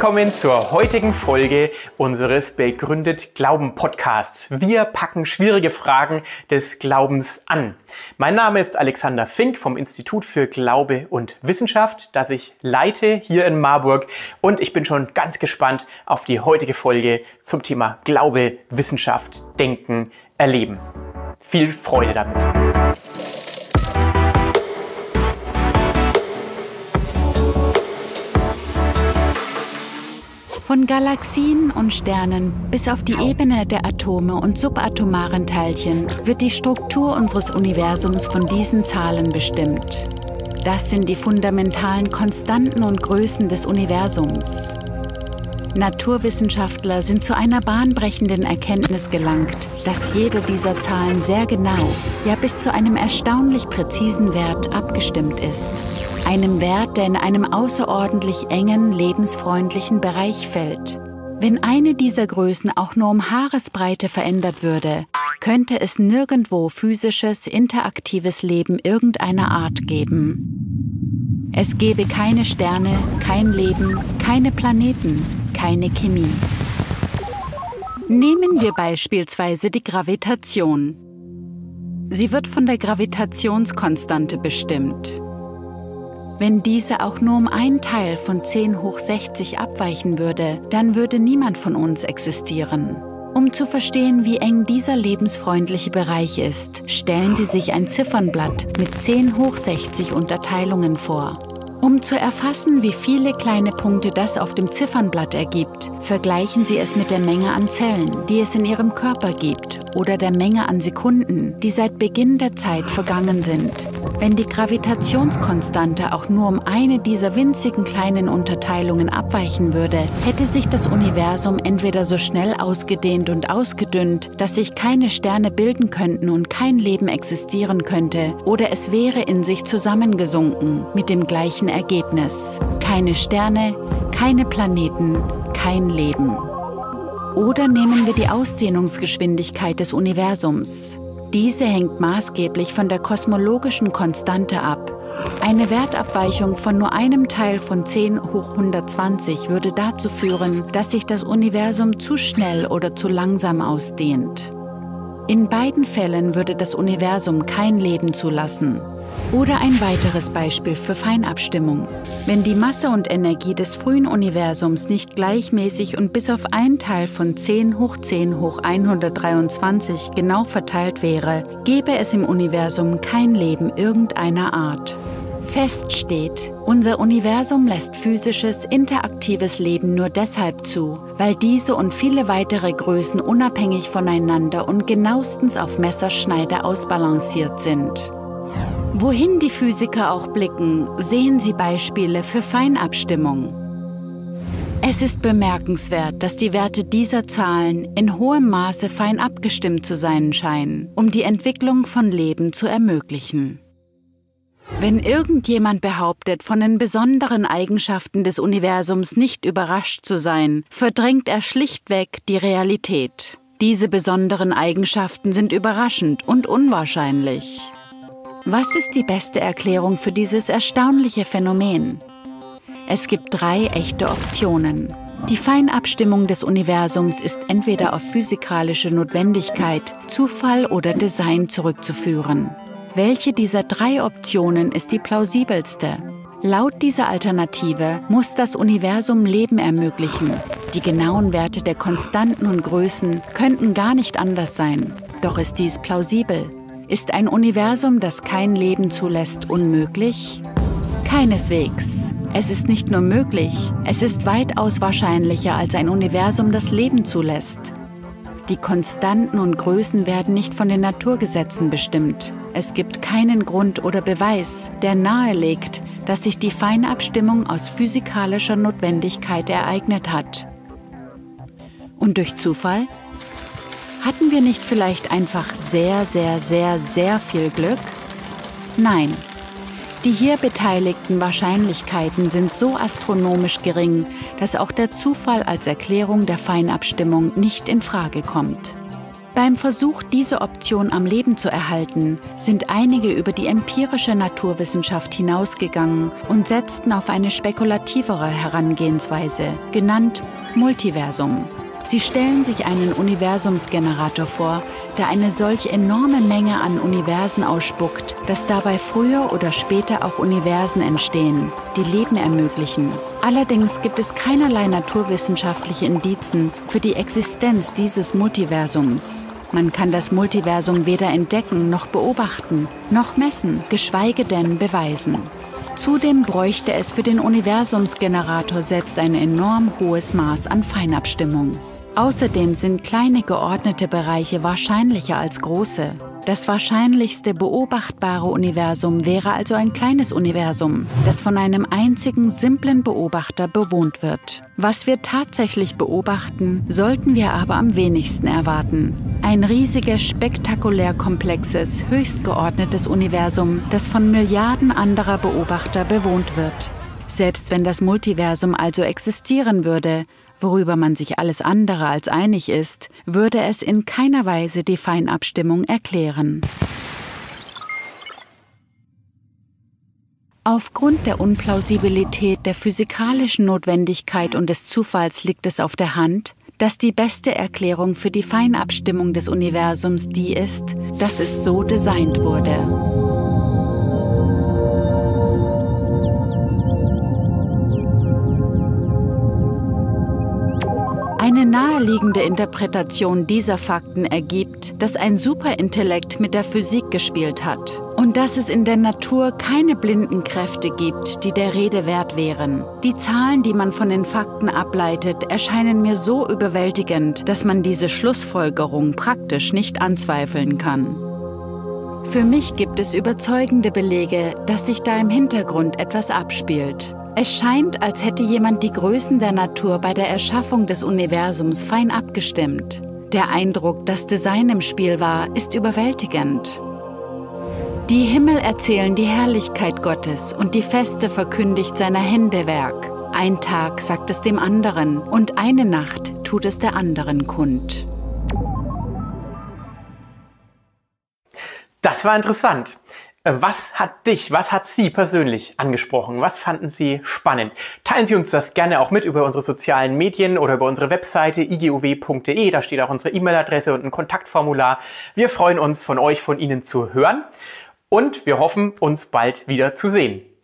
willkommen zur heutigen Folge unseres Begründet Glauben Podcasts. Wir packen schwierige Fragen des Glaubens an. Mein Name ist Alexander Fink vom Institut für Glaube und Wissenschaft, das ich leite hier in Marburg, und ich bin schon ganz gespannt auf die heutige Folge zum Thema Glaube, Wissenschaft, Denken, Erleben. Viel Freude damit! Von Galaxien und Sternen bis auf die Ebene der Atome und subatomaren Teilchen wird die Struktur unseres Universums von diesen Zahlen bestimmt. Das sind die fundamentalen Konstanten und Größen des Universums. Naturwissenschaftler sind zu einer bahnbrechenden Erkenntnis gelangt, dass jede dieser Zahlen sehr genau, ja bis zu einem erstaunlich präzisen Wert abgestimmt ist. Einem Wert, der in einem außerordentlich engen, lebensfreundlichen Bereich fällt. Wenn eine dieser Größen auch nur um Haaresbreite verändert würde, könnte es nirgendwo physisches, interaktives Leben irgendeiner Art geben. Es gäbe keine Sterne, kein Leben, keine Planeten, keine Chemie. Nehmen wir beispielsweise die Gravitation. Sie wird von der Gravitationskonstante bestimmt. Wenn diese auch nur um einen Teil von 10 hoch 60 abweichen würde, dann würde niemand von uns existieren. Um zu verstehen, wie eng dieser lebensfreundliche Bereich ist, stellen Sie sich ein Ziffernblatt mit 10 hoch 60 Unterteilungen vor. Um zu erfassen, wie viele kleine Punkte das auf dem Ziffernblatt ergibt, vergleichen Sie es mit der Menge an Zellen, die es in Ihrem Körper gibt, oder der Menge an Sekunden, die seit Beginn der Zeit vergangen sind. Wenn die Gravitationskonstante auch nur um eine dieser winzigen kleinen Unterteilungen abweichen würde, hätte sich das Universum entweder so schnell ausgedehnt und ausgedünnt, dass sich keine Sterne bilden könnten und kein Leben existieren könnte, oder es wäre in sich zusammengesunken, mit dem gleichen Ergebnis. Keine Sterne, keine Planeten, kein Leben. Oder nehmen wir die Ausdehnungsgeschwindigkeit des Universums. Diese hängt maßgeblich von der kosmologischen Konstante ab. Eine Wertabweichung von nur einem Teil von 10 hoch 120 würde dazu führen, dass sich das Universum zu schnell oder zu langsam ausdehnt. In beiden Fällen würde das Universum kein Leben zulassen. Oder ein weiteres Beispiel für Feinabstimmung. Wenn die Masse und Energie des frühen Universums nicht gleichmäßig und bis auf einen Teil von 10 hoch 123 genau verteilt wäre, gäbe es im Universum kein Leben irgendeiner Art. Fest steht, unser Universum lässt physisches, interaktives Leben nur deshalb zu, weil diese und viele weitere Größen unabhängig voneinander und genauestens auf Messerschneide ausbalanciert sind. Wohin die Physiker auch blicken, sehen sie Beispiele für Feinabstimmung. Es ist bemerkenswert, dass die Werte dieser Zahlen in hohem Maße fein abgestimmt zu sein scheinen, um die Entwicklung von Leben zu ermöglichen. Wenn irgendjemand behauptet, von den besonderen Eigenschaften des Universums nicht überrascht zu sein, verdrängt er schlichtweg die Realität. Diese besonderen Eigenschaften sind überraschend und unwahrscheinlich. Was ist die beste Erklärung für dieses erstaunliche Phänomen? Es gibt 3 echte Optionen. Die Feinabstimmung des Universums ist entweder auf physikalische Notwendigkeit, Zufall oder Design zurückzuführen. Welche dieser 3 Optionen ist die plausibelste? Laut dieser Alternative muss das Universum Leben ermöglichen. Die genauen Werte der Konstanten und Größen könnten gar nicht anders sein. Doch ist dies plausibel? Ist ein Universum, das kein Leben zulässt, unmöglich? Keineswegs. Es ist nicht nur möglich, es ist weitaus wahrscheinlicher als ein Universum, das Leben zulässt. Die Konstanten und Größen werden nicht von den Naturgesetzen bestimmt. Es gibt keinen Grund oder Beweis, der nahelegt, dass sich die Feinabstimmung aus physikalischer Notwendigkeit ereignet hat. Und durch Zufall? Hatten wir nicht vielleicht einfach sehr viel Glück? Nein. Die hier beteiligten Wahrscheinlichkeiten sind so astronomisch gering, dass auch der Zufall als Erklärung der Feinabstimmung nicht in Frage kommt. Beim Versuch, diese Option am Leben zu erhalten, sind einige über die empirische Naturwissenschaft hinausgegangen und setzten auf eine spekulativere Herangehensweise, genannt Multiversum. Sie stellen sich einen Universumsgenerator vor, der eine solch enorme Menge an Universen ausspuckt, dass dabei früher oder später auch Universen entstehen, die Leben ermöglichen. Allerdings gibt es keinerlei naturwissenschaftliche Indizien für die Existenz dieses Multiversums. Man kann das Multiversum weder entdecken noch beobachten, noch messen, geschweige denn beweisen. Zudem bräuchte es für den Universumsgenerator selbst ein enorm hohes Maß an Feinabstimmung. Außerdem sind kleine geordnete Bereiche wahrscheinlicher als große. Das wahrscheinlichste beobachtbare Universum wäre also ein kleines Universum, das von einem einzigen simplen Beobachter bewohnt wird. Was wir tatsächlich beobachten, sollten wir aber am wenigsten erwarten. Ein riesiges, spektakulär komplexes, höchst geordnetes Universum, das von Milliarden anderer Beobachter bewohnt wird. Selbst wenn das Multiversum also existieren würde, worüber man sich alles andere als einig ist, würde es in keiner Weise die Feinabstimmung erklären. Aufgrund der Unplausibilität der physikalischen Notwendigkeit und des Zufalls liegt es auf der Hand, dass die beste Erklärung für die Feinabstimmung des Universums die ist, dass es so designt wurde. Eine naheliegende Interpretation dieser Fakten ergibt, dass ein Superintellekt mit der Physik gespielt hat und dass es in der Natur keine blinden Kräfte gibt, die der Rede wert wären. Die Zahlen, die man von den Fakten ableitet, erscheinen mir so überwältigend, dass man diese Schlussfolgerung praktisch nicht anzweifeln kann. Für mich gibt es überzeugende Belege, dass sich da im Hintergrund etwas abspielt. Es scheint, als hätte jemand die Größen der Natur bei der Erschaffung des Universums fein abgestimmt. Der Eindruck, dass Design im Spiel war, ist überwältigend. Die Himmel erzählen die Herrlichkeit Gottes und die Feste verkündigt seiner Hände Werk. Ein Tag sagt es dem anderen und eine Nacht tut es der anderen kund. Das war interessant. Was hat Sie persönlich angesprochen? Was fanden Sie spannend? Teilen Sie uns das gerne auch mit über unsere sozialen Medien oder über unsere Webseite iguw.de. Da steht auch unsere E-Mail-Adresse und ein Kontaktformular. Wir freuen uns, von Ihnen zu hören und wir hoffen, uns bald wieder zu sehen.